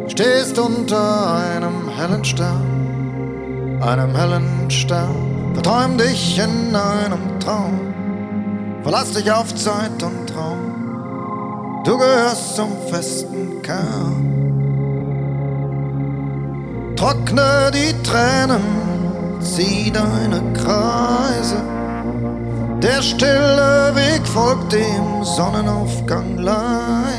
Stehst unter einem hellen Stern, verträum dich in einem Traum, verlass dich auf Zeit und Raum, du gehörst zum festen Kern. Trockne die Tränen, zieh deine Kreise, der stille Weg folgt dem Sonnenaufgang leise.